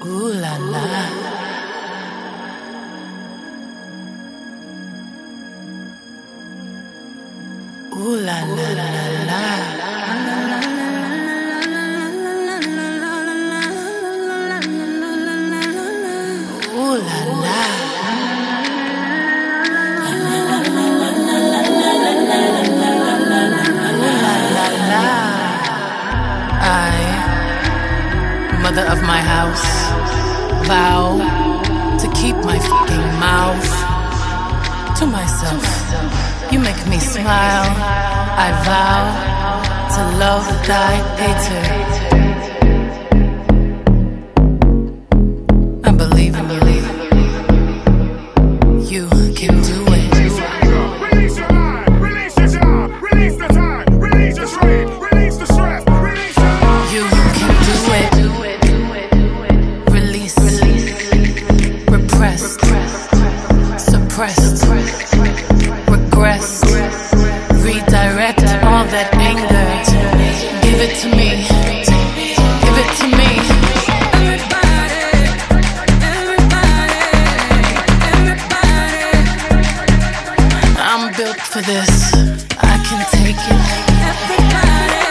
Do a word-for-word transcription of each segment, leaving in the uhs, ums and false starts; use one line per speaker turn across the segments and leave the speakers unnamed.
Ooh la la. Ooh la la la la. Ooh la la. I, mother of my house, vow to keep my fucking mouth to myself. You make me smile. I vow to love thy hater. I believe and believe you can do it.
Release your mind, release your job, release the time, release your strain, release the stress, release your love.
You can do it. Release, repressed, suppressed, regressed. Redirect all that anger. Give it to me. Give it to me.
Everybody, everybody, everybody.
I'm built for this. I can take it.
Everybody,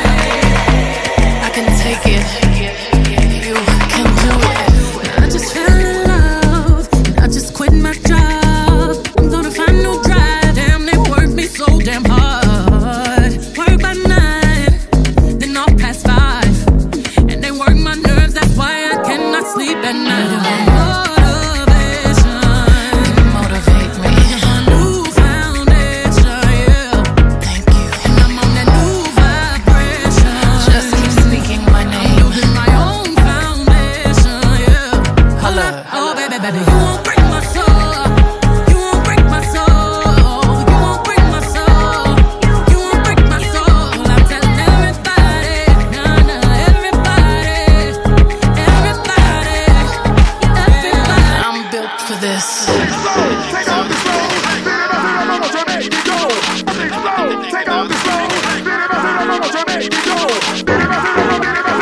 I can take it. You can do it.
I just fell in love. I just quit my job. I'm gonna find no drive. Damn, they work me so damn hard. Work by nine, then off past five, and they work my nerves. That's why I cannot sleep at night. Motivation,
Motivate me.
a new foundation, yeah.
Thank you.
And I'm on that new vibration.
Just keep speaking my name.
Building my own foundation, yeah.
Holla.
Oh, baby, baby, you won't break my soul. You won't break my soul. You won't break my soul. You won't break my soul. I'm telling everybody, nah, nah, everybody, everybody, everybody.
I'm built for this.
Take off the slow, spin it up and I'm what you make me go. Take off the slow, spin it up and I'm what you make me go. Spin it up and I'm what you make me go.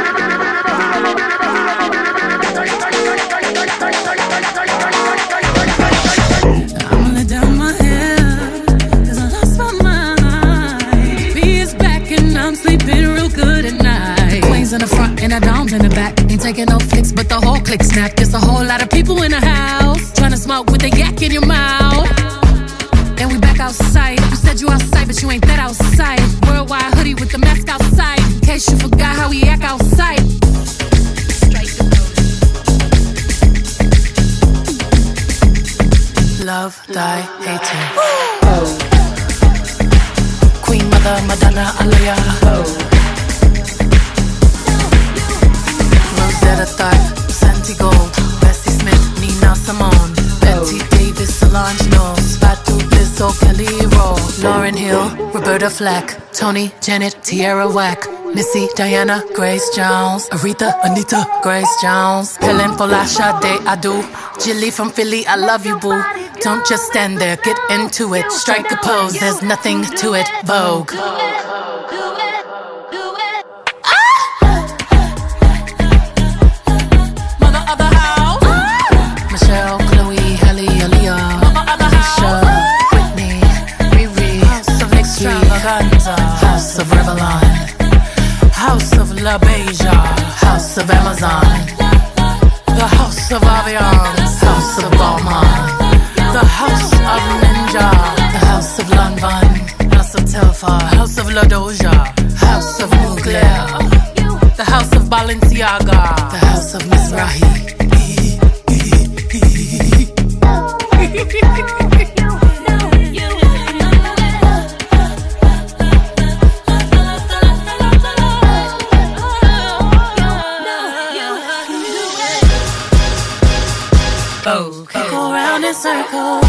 I'ma let down my hair, 'cause I lost my mind. B is back and I'm sleeping real good at night. Queens in the front and the doms in the back. Ain't taking no flicks, but the whole click snap. There's a whole lot of people in the house trying to smoke with a yak in your mouth. And we back outside. You said you outside, but you ain't that outside. Worldwide hoodie with the mask outside, in case you forgot how we act outside.
Love thy hater. Queen Mother Madonna Alaya. Rosetta Tharpe, Santi Gold, Bessie Smith, Nina Simone, Betty Davis, Solange Knowles, Fatu Lizzo, Kelly Roll, Lauryn Hill, Roberta Flack, Tony, Janet, Tierra Whack, Missy, Diana, Grace Jones, Aretha, Anita, Grace Jones, Helen Polasha, De Adu, Jilly from Philly, I love you, boo. Don't just stand there, get into it. Strike a pose, there's nothing to it. Vogue. Mother of the house. Michelle, Chloe, Halle, Aaliyah, Alicia, Whitney, Riri, House of Extravaganza, House of Revlon, House of La Beja, House of Amazon, the House of Aviance, House of Balmain, the House of Ninja, the House of Lanvin, House of Telfar, House of La Doja, House of Mugler, the House of Balenciaga, the House of Mizrahi. Okay. Go round in circles.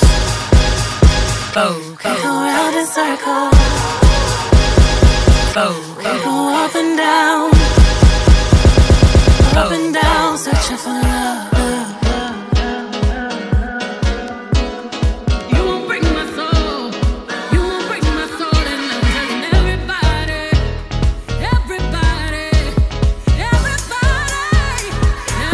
Okay. Go round in circles. Okay. Go up and down, up and down, searching for love.
You won't break my soul. You won't break my soul. And I'm telling everybody, everybody, everybody,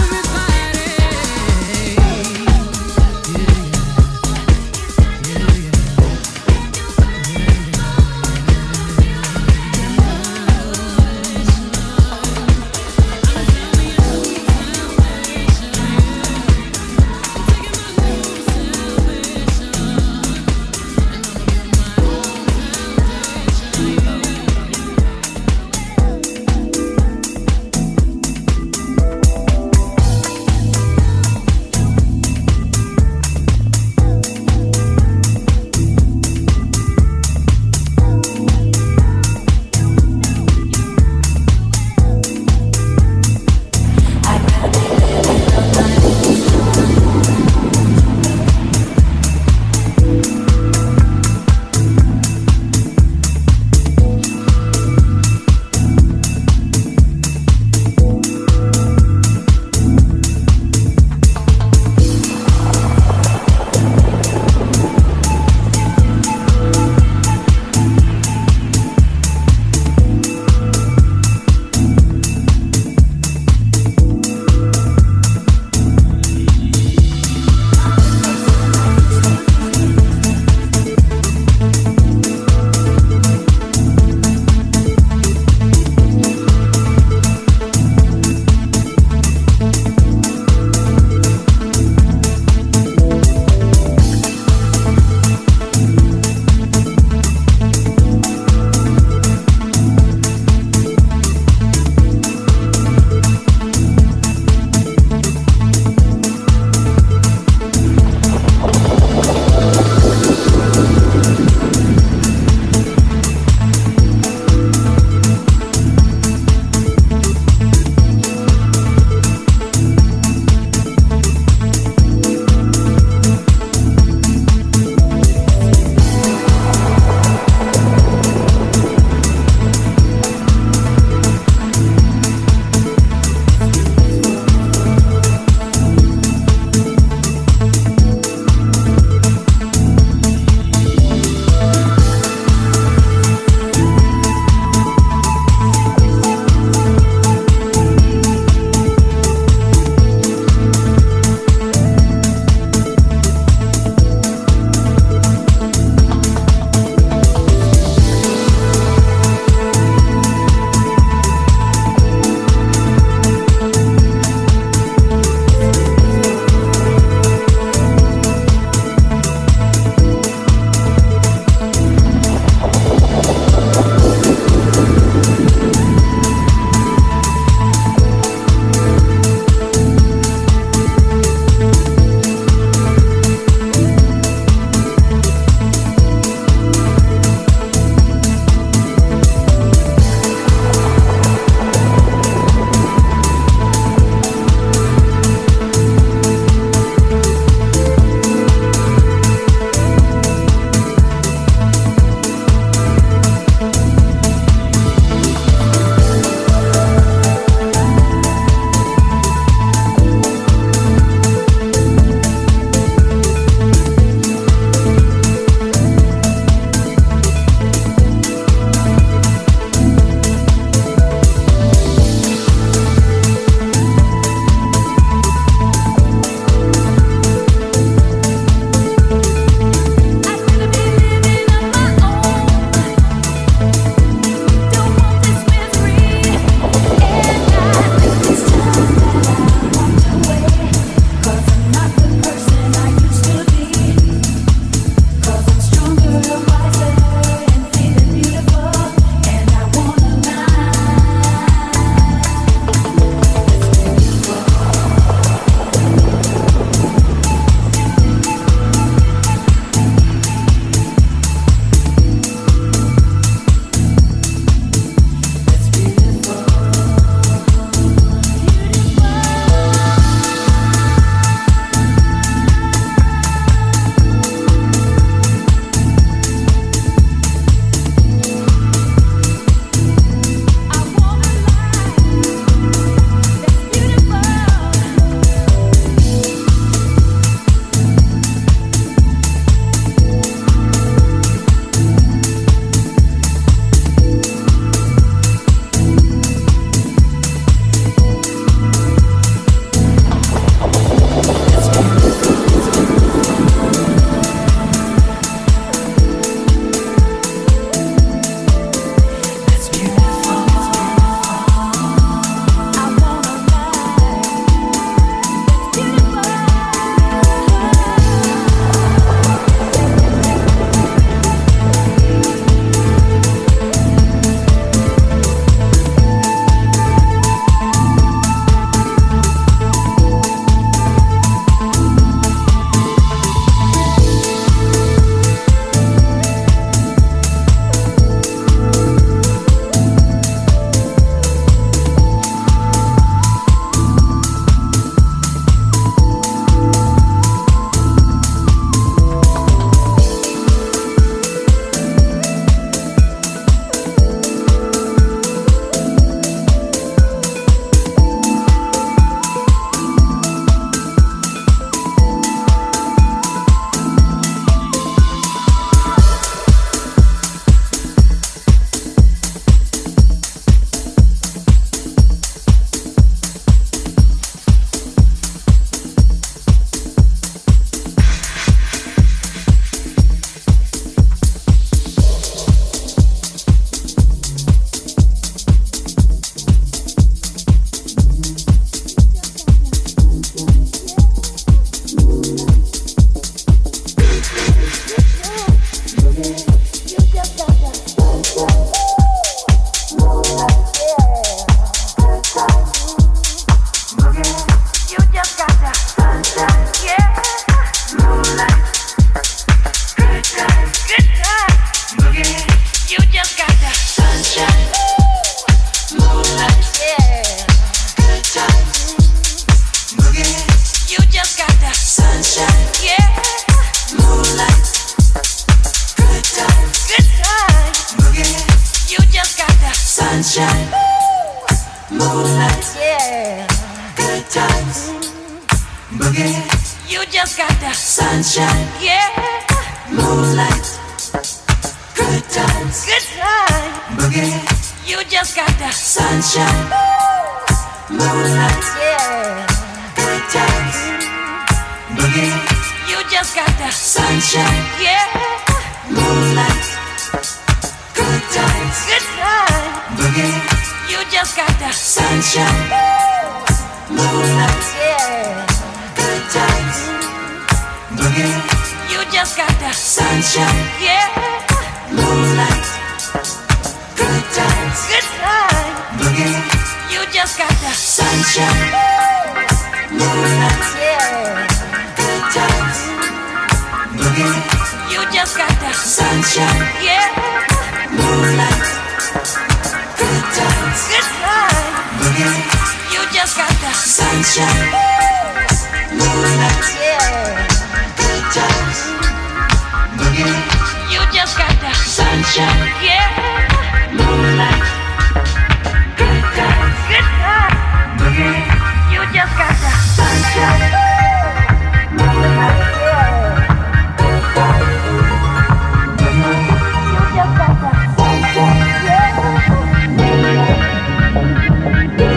sunshine, moonlight, yeah, good times, boogie. You just got the sunshine, yeah, moonlight, good times, good times, boogie. You just got the sunshine, moonlight, yeah, good times, boogie. You just got the sunshine, yeah, moonlight, good times, good times, boogie. You just got the sunshine, moonlight, yeah, good times, boogie. You just got the sunshine, yeah, moonlight, good times, good times, boogie. You just got the sunshine, moonlight, yeah, good times, boogie. You just got the sunshine, yeah, moonlight, good times, good times, boogie. You just got the sunshine, moonlight, yeah, good times, boogie. You just got the sunshine, yeah, moonlight, good times, good times, boogie. You just got the sunshine, moonlight, yeah, good times, boogie. You just got the sunshine, yeah, moonlight, good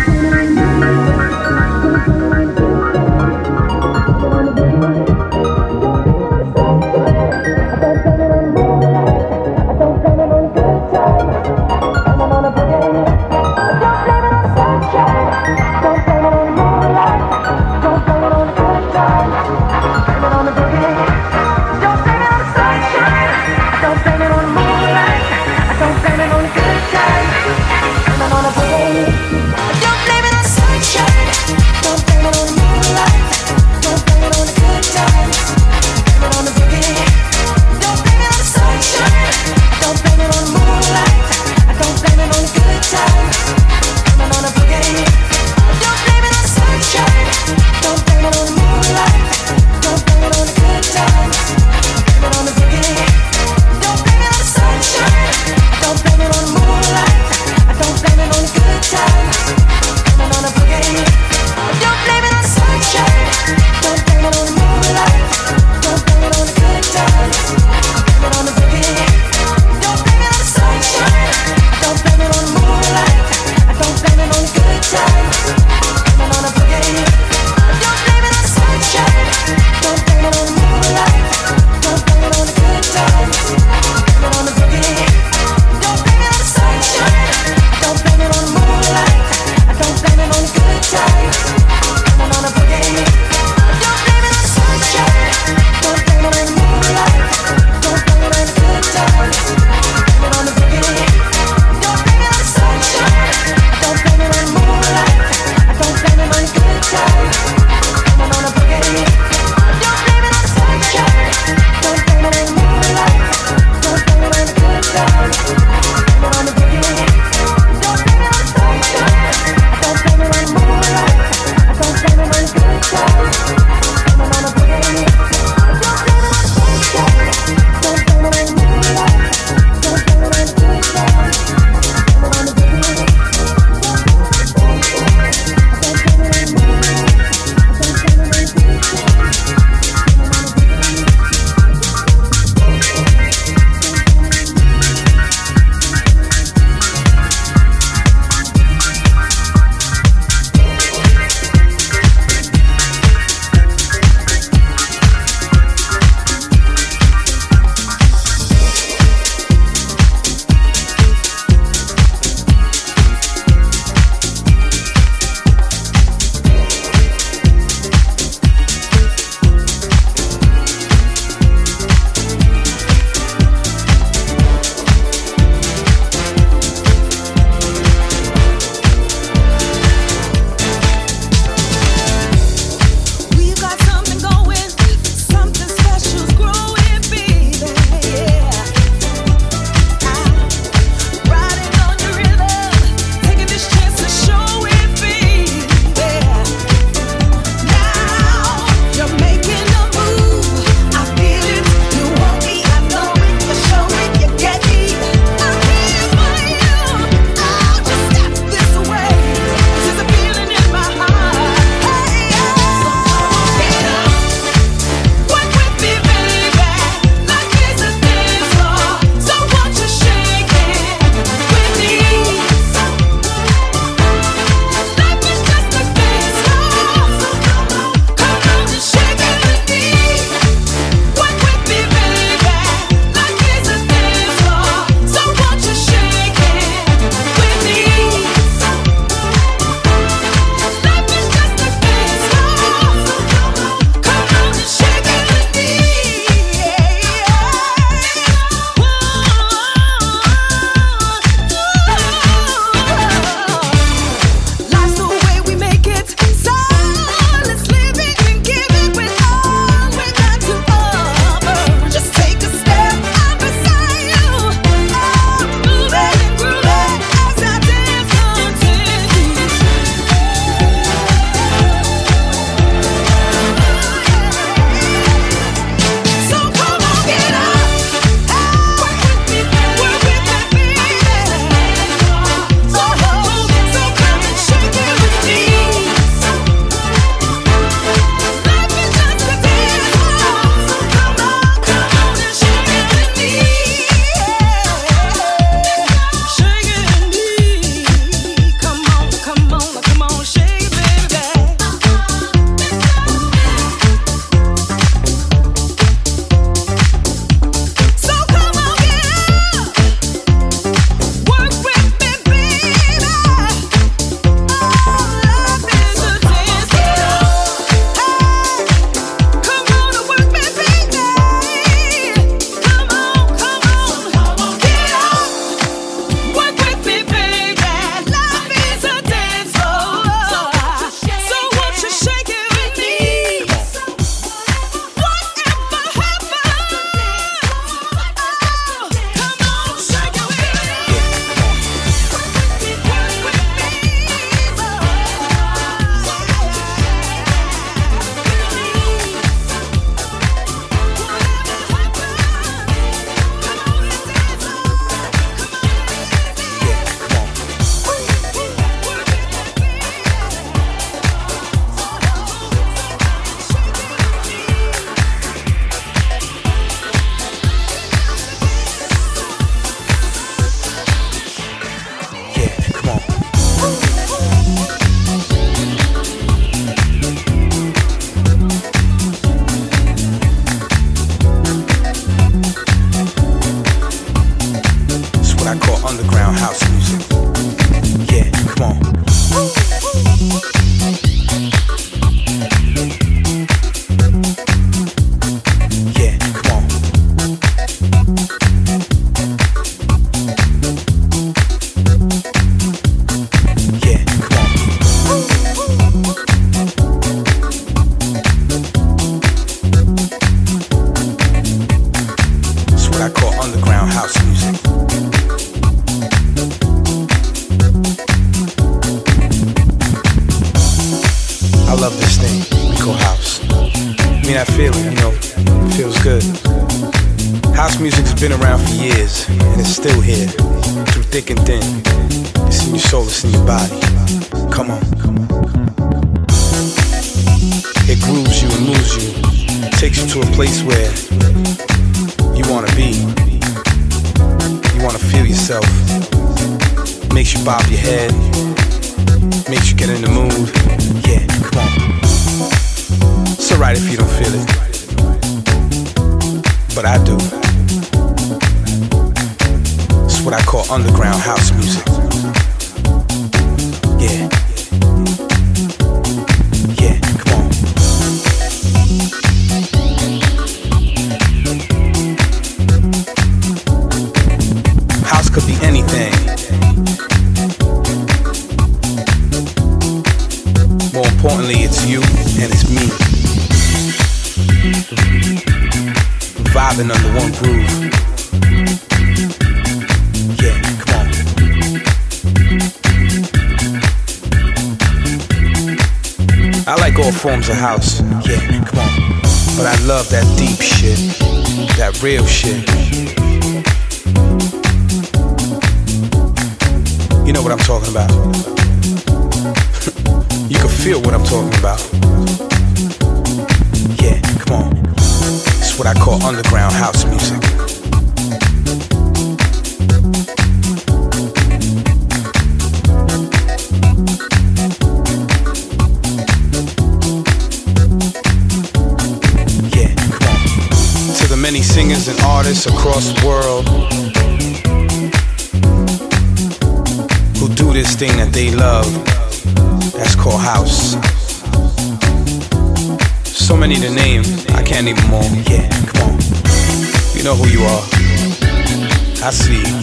times, boogie.
I call underground house music. I love this thing we call house. I mean, I feel it, you know, it feels good. House music's been around for years, and it's still here, through thick and thin. It's in your soul, it's in your body. Come on, come on, come on. It grooves you and moves you, takes you to a place where you wanna be. You wanna feel yourself. Makes you bob your head, makes you get in the mood. Yeah, come on. It's alright if you don't feel it, but I do. It's what I call underground house music. Yeah. Yeah, come on. House could be anything. More importantly, it's you and it's me. Vibing under one groove. Yeah, come on. I like all forms of house. Yeah, come on. But I love that deep shit, that real shit. You know what I'm talking about. You can feel what I'm talking about. Yeah, come on. It's what I call underground house music. Yeah, come on. To the many singers and artists across the world who do this thing that they love, that's called house. So many to name, I can't name them all. Yeah, come on. You know who you are. I see you.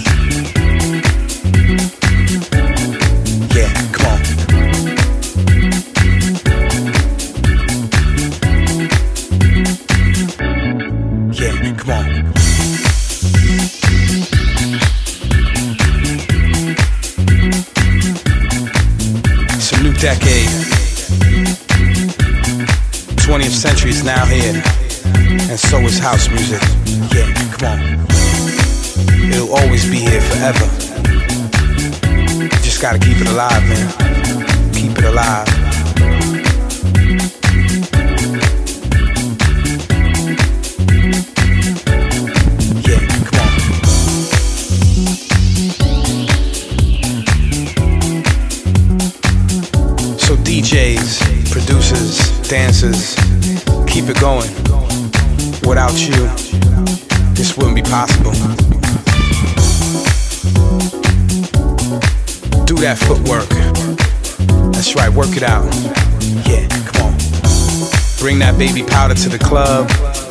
Yeah, come on. Yeah, come on. It's a new decade. twentieth century is now here, and so is house music. Yeah, come on. It'll always be here forever. You just gotta keep it alive, man. Keep it alive. Yeah, come on. So D Js, producers, dancers, keep it going. Without you, this wouldn't be possible. Do that footwork. That's right, work it out. Yeah, come on. Bring that baby powder to the club.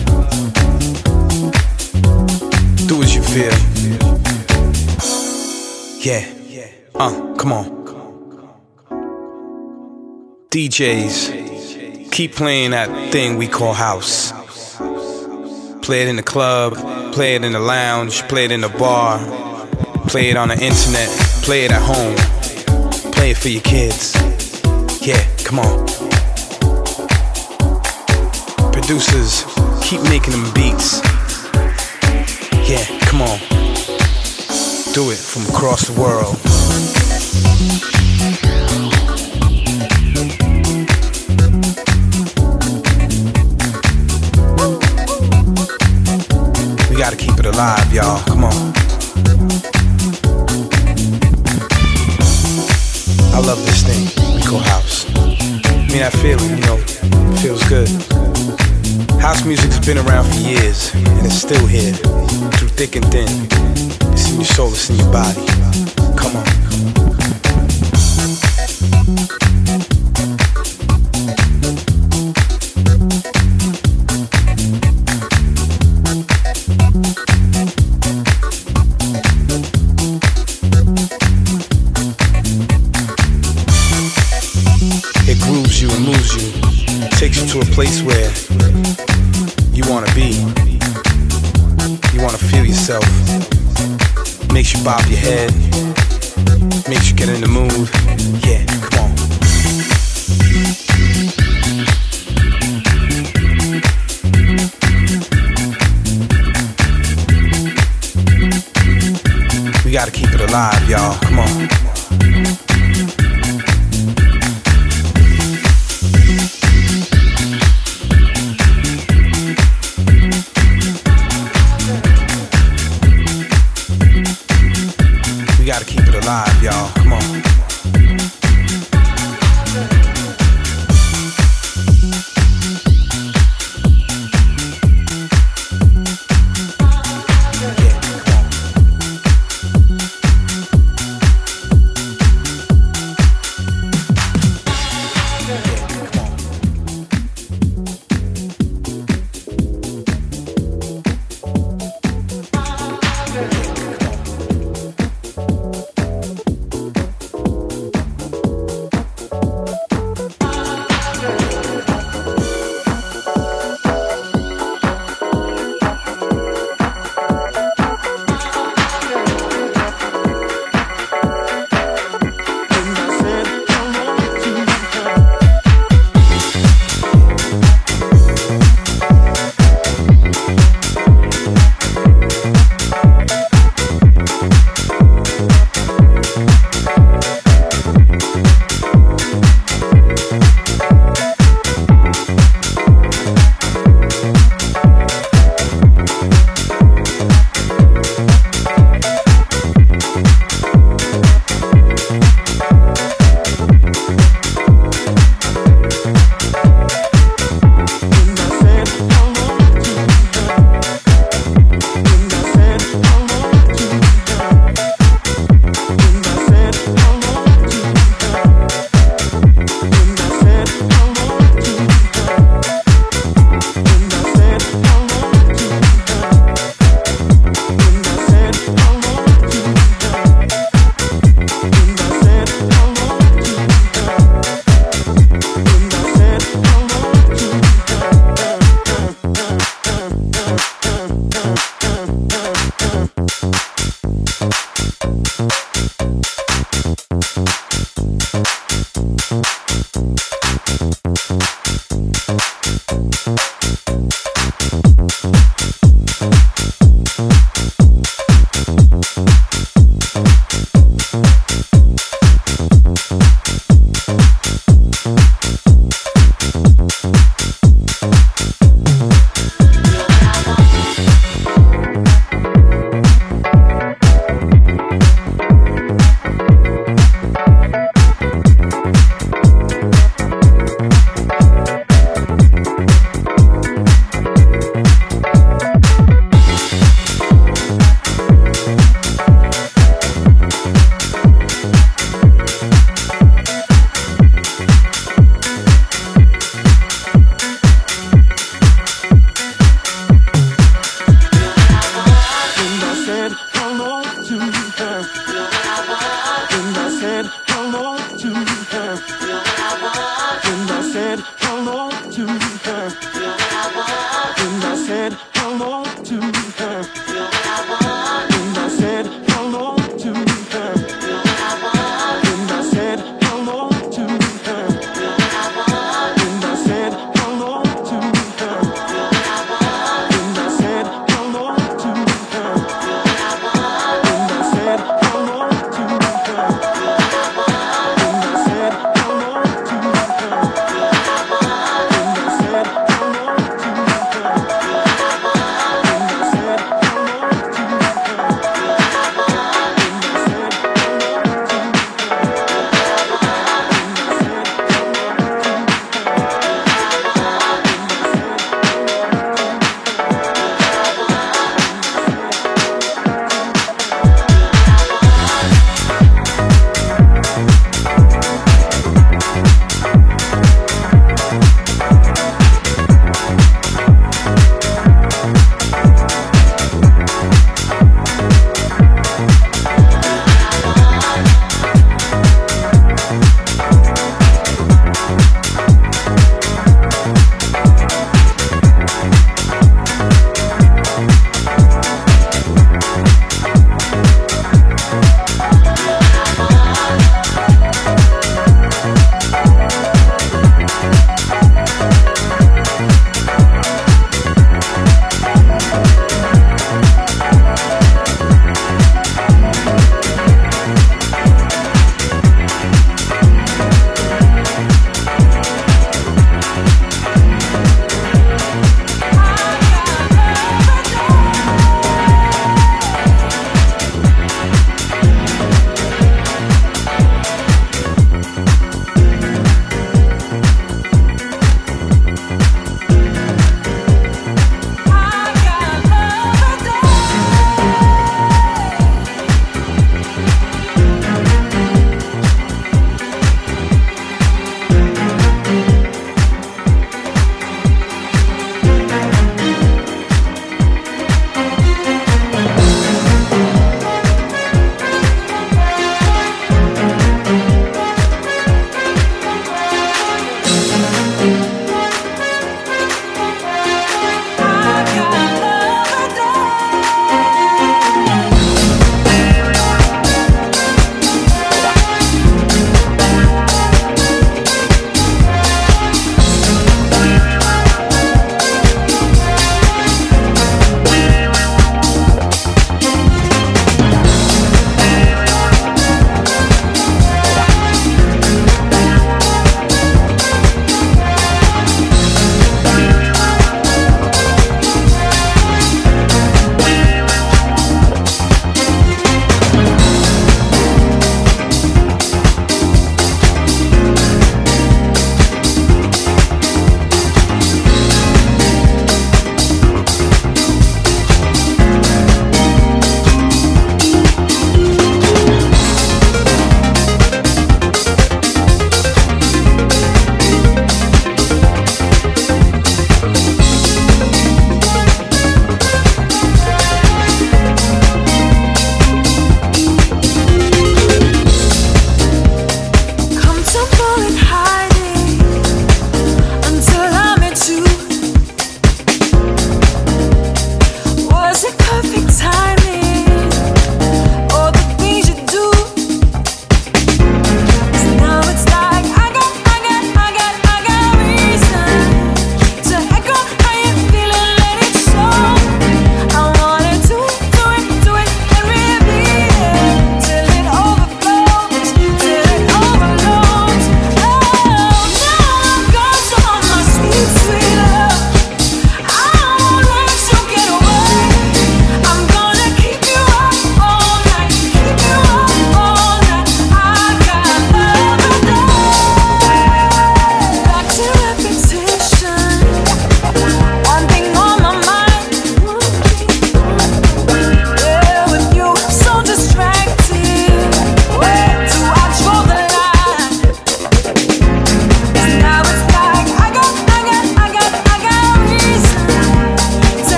Do as you feel. Yeah, uh, come on. D Js, keep playing that thing we call house. Play it in the club, play it in the lounge, play it in the bar, play it on the internet, play it at home, play it for your kids. Yeah, come on. Producers, keep making them beats. Yeah, come on. Do it from across the world. We gotta keep it alive, y'all. Come on. I love this thing we call house. I mean, I feel it, you know, it feels good. House music's been around for years, and it's still here, through thick and thin. It's in your soul, it's in your body. Come on. It grooves you and moves you, takes you to a place where you wanna be. You wanna feel yourself. Makes you bob your head. Makes you get in the mood. Yeah, come on. We gotta keep it alive, y'all. Come on. We gotta keep it alive, y'all. Come on.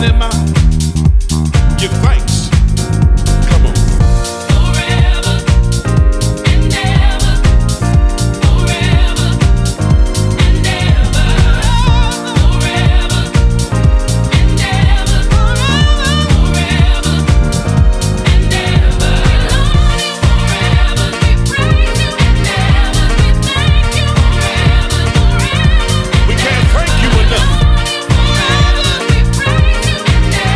them out. Give thanks. Come on.
Forever and ever. Forever and ever. Forever and ever. Forever and ever. Forever we praise you and ever we thank you. Forever, forever.
We can't thank you enough.
Forever we praise you and ever.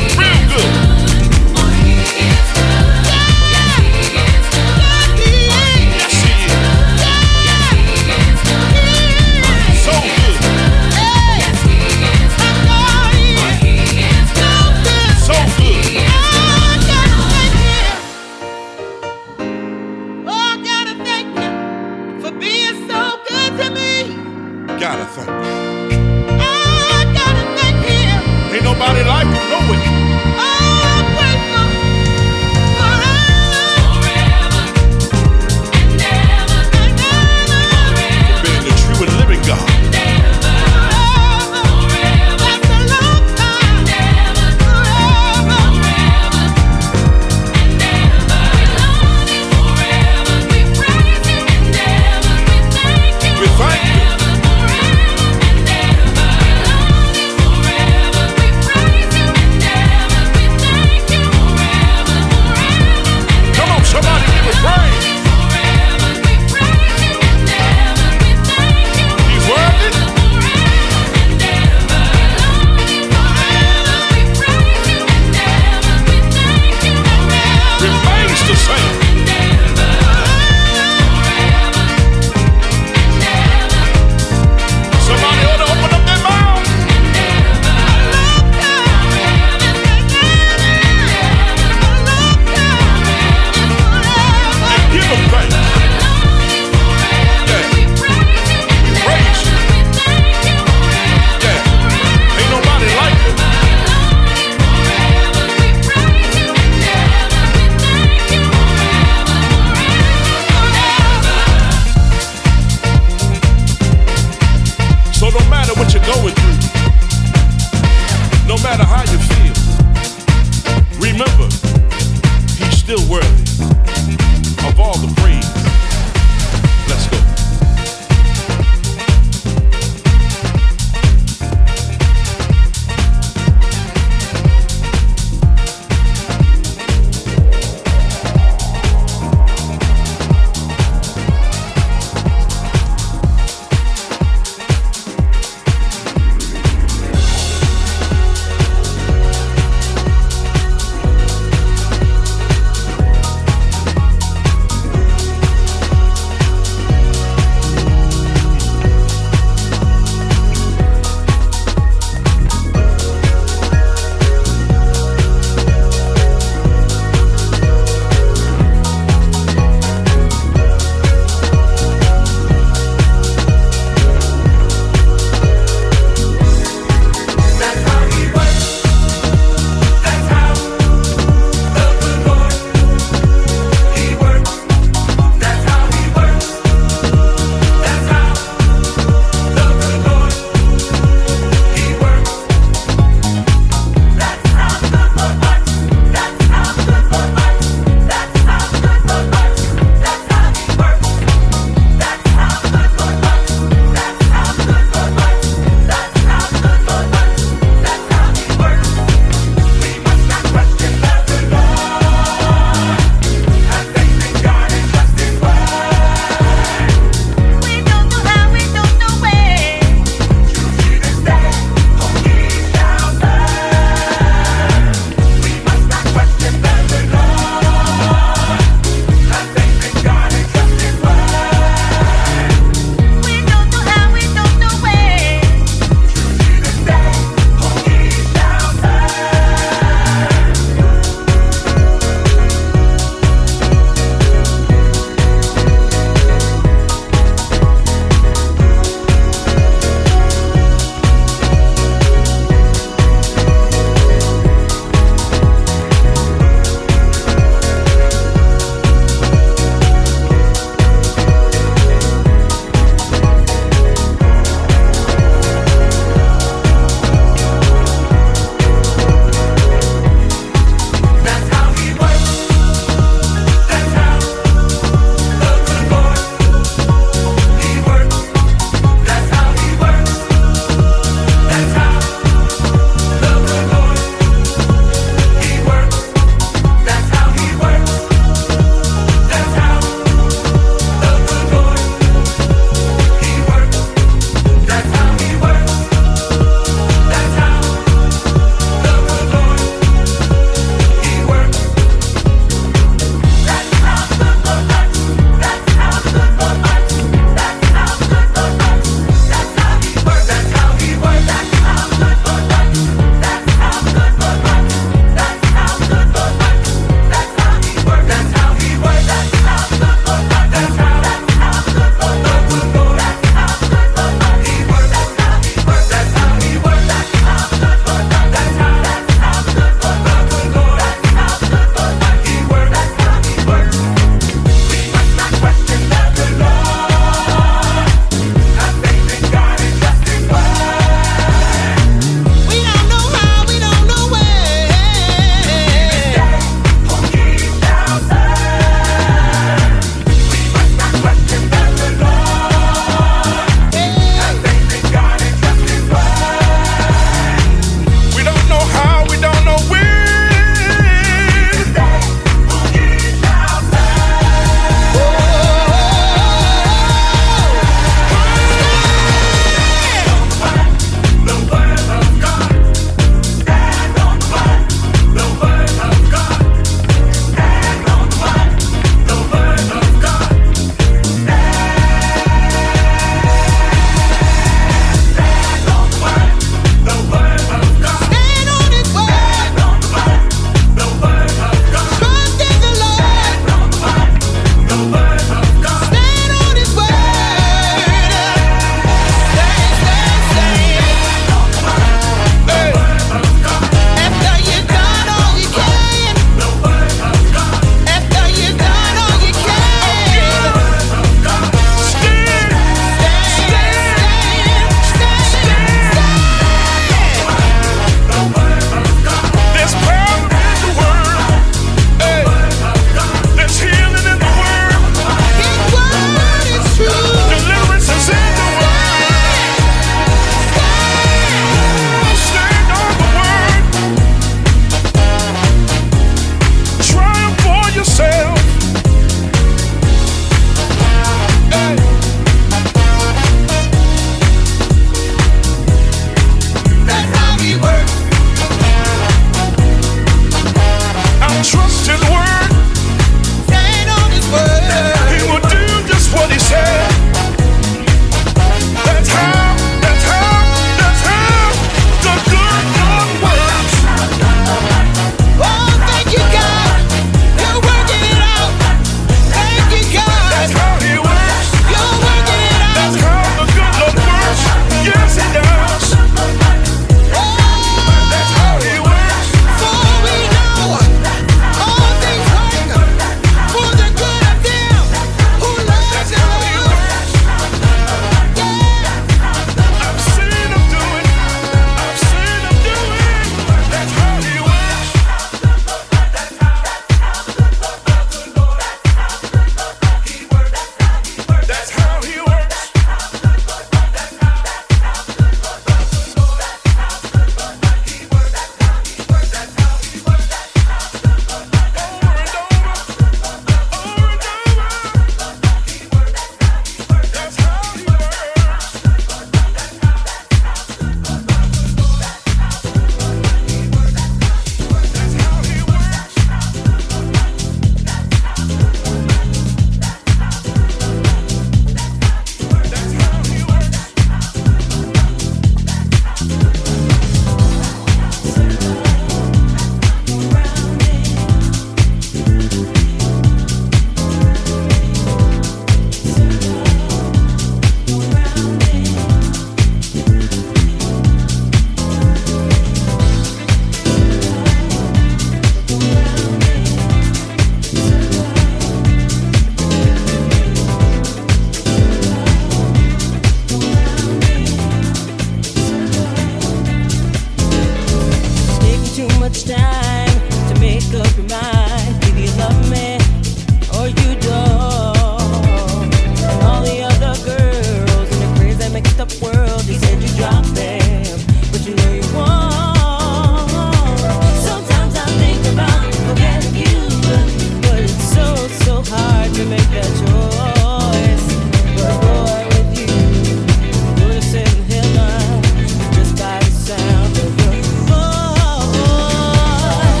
much time to make up your mind. Either you love me or you don't. And all the other girls in the crazy mixed up world, you said you dropped them, but you know you won't. Sometimes I think about forgetting you, but it's so, so hard to make that choice. But boy, with you, would have said in heaven just by the sound of your voice.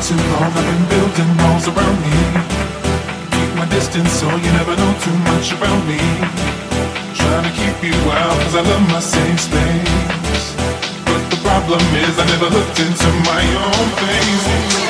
too long, I've been building walls around me. Keep my distance so you never know too much about me. Trying to keep you out cause I love my safe space. But the problem is I never looked into my own face.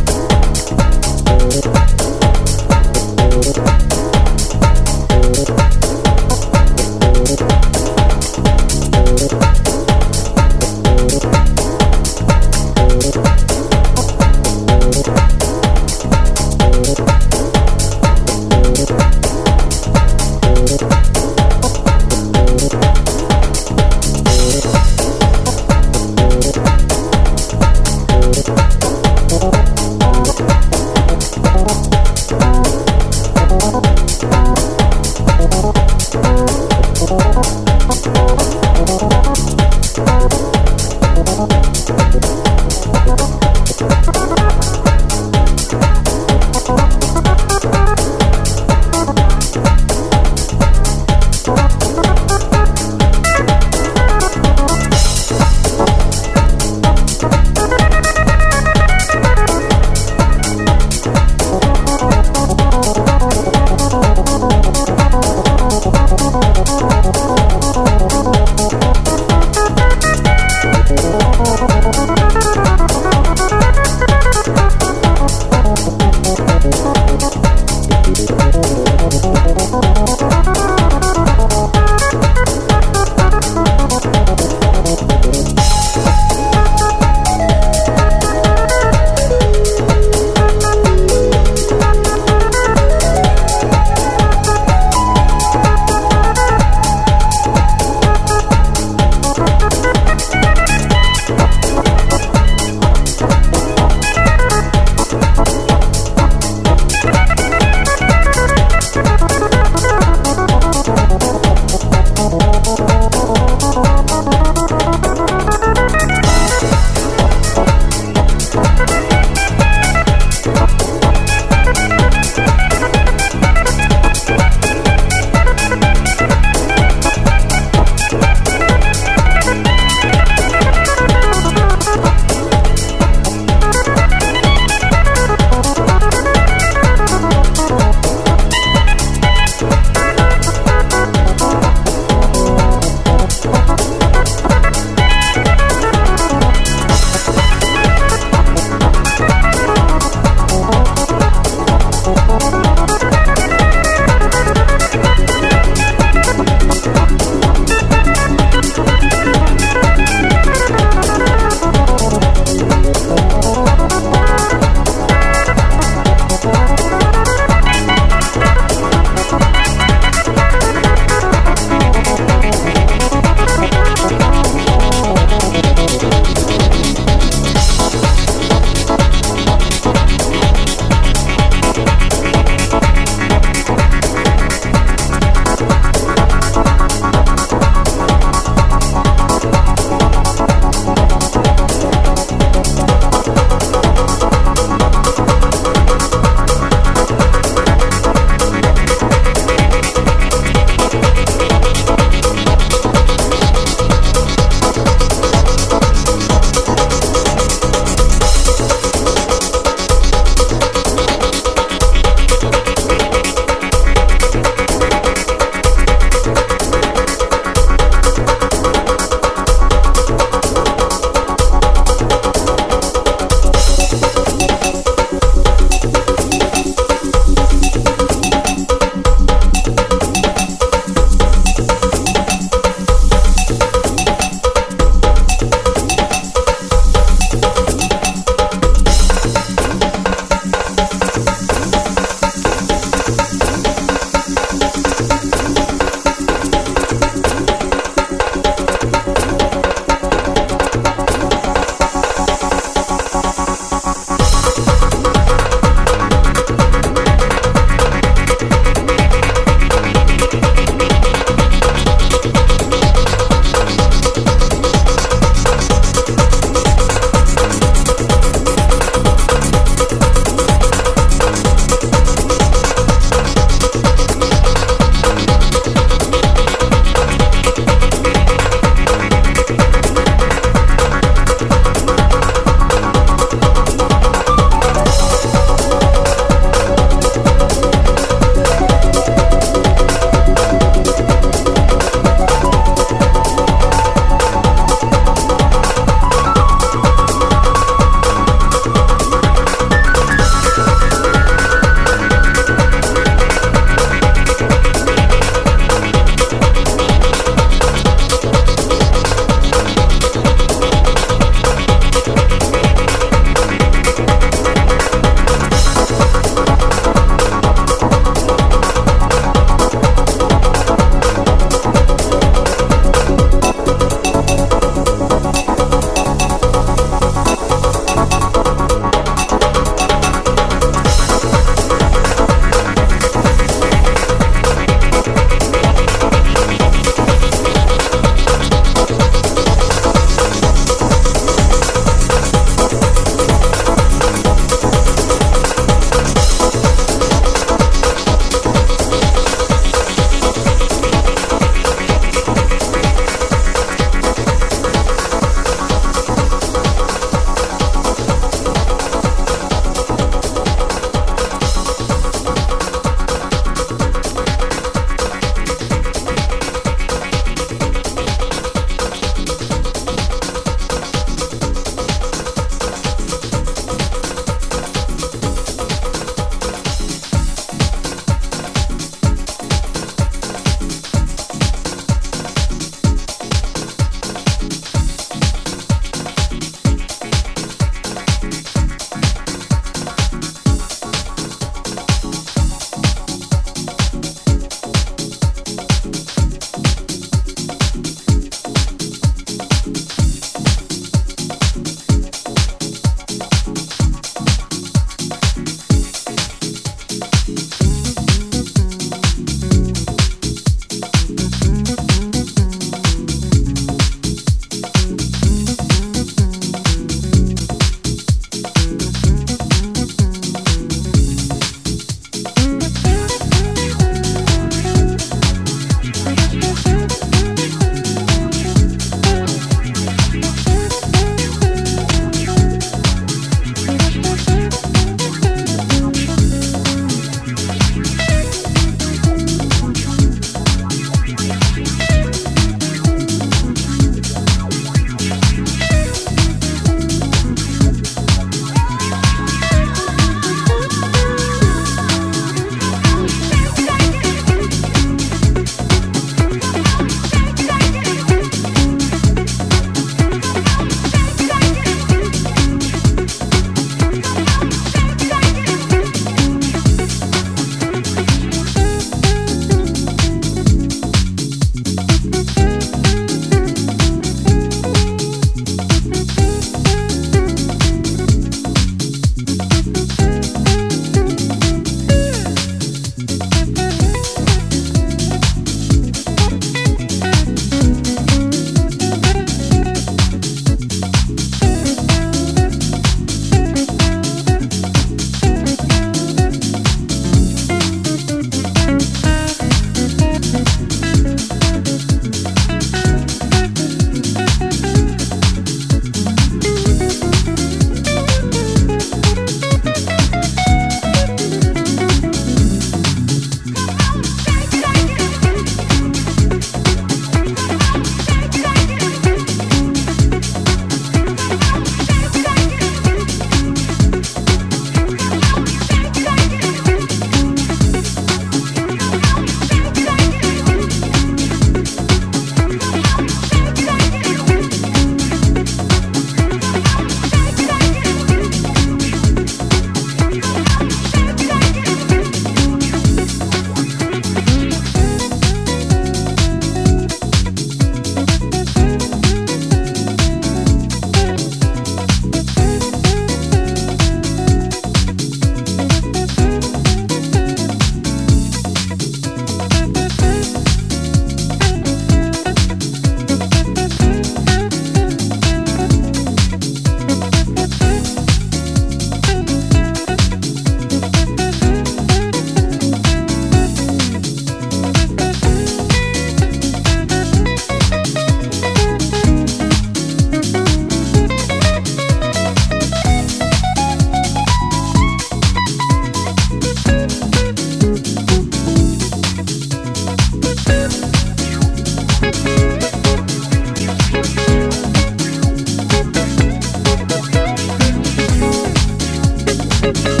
Thank